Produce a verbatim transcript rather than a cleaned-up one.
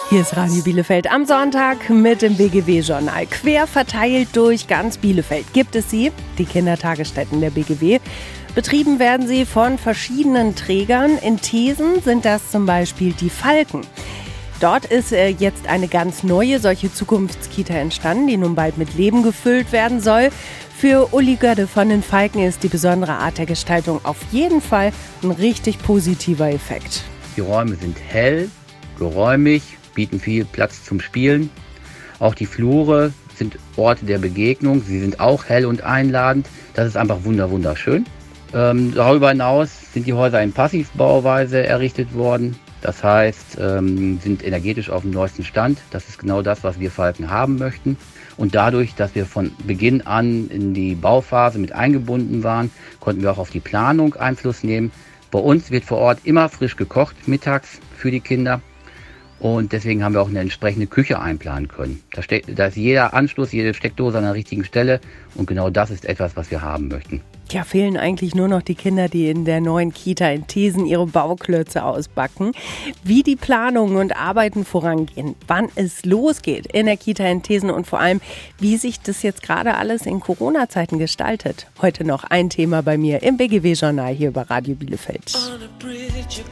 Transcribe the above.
Hier ist Radio Bielefeld am Sonntag mit dem B G W-Journal. Quer verteilt durch ganz Bielefeld gibt es sie, die Kindertagesstätten der B G W. Betrieben werden sie von verschiedenen Trägern. In Theesen sind das zum Beispiel die Falken. Dort ist äh, jetzt eine ganz neue solche Zukunftskita entstanden, die nun bald mit Leben gefüllt werden soll. Für Uli Gödde von den Falken ist die besondere Art der Gestaltung auf jeden Fall ein richtig positiver Effekt. Die Räume sind hell, geräumig, bieten viel Platz zum Spielen. Auch die Flure sind Orte der Begegnung. Sie sind auch hell und einladend. Das ist einfach wunder wunderschön. Ähm, darüber hinaus sind die Häuser in Passivbauweise errichtet worden. Das heißt, ähm, sind energetisch auf dem neuesten Stand. Das ist genau das, was wir Falken haben möchten. Und dadurch, dass wir von Beginn an in die Bauphase mit eingebunden waren, konnten wir auch auf die Planung Einfluss nehmen. Bei uns wird vor Ort immer frisch gekocht, mittags für die Kinder. Und deswegen haben wir auch eine entsprechende Küche einplanen können. Da, steht, da ist jeder Anschluss, jede Steckdose an der richtigen Stelle. Und genau das ist etwas, was wir haben möchten. Ja, fehlen eigentlich nur noch die Kinder, die in der neuen Kita in Theesen ihre Bauklötze ausbacken. Wie die Planungen und Arbeiten vorangehen, wann es losgeht in der Kita in Theesen und vor allem, wie sich das jetzt gerade alles in Corona-Zeiten gestaltet. Heute noch ein Thema bei mir im B G W-Journal hier bei Radio Bielefeld.